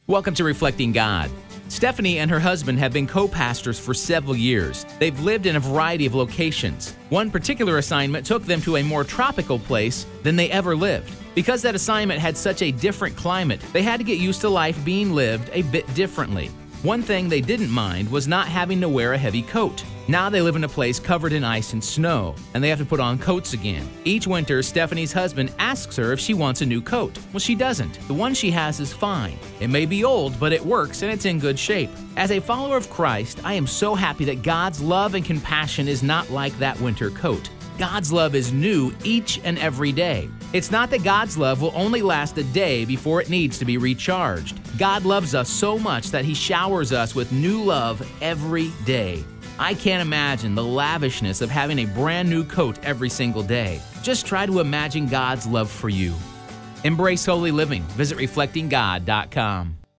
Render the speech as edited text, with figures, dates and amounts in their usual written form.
Welcome to Reflecting God. Stephanie and her husband have been co-pastors for several years. They've lived in a variety of locations. One particular assignment took them to a more tropical place than they ever lived. Because that assignment had such a different climate, they had to get used to life being lived a bit differently. One thing they didn't mind was not having to wear a heavy coat. Now they live in a place covered in ice and snow, and they have to put on coats again. Each winter, Stephanie's husband asks her if she wants a new coat. Well, she doesn't. The one she has is fine. It may be old, but it works and it's in good shape. As a follower of Christ, I am so happy that God's love and compassion is not like that winter coat. God's love is new each and every day. It's not that God's love will only last a day before it needs to be recharged. God loves us so much that He showers us with new love every day. I can't imagine the lavishness of having a brand new coat every single day. Just try to imagine God's love for you. Embrace holy living. Visit reflectinggod.com.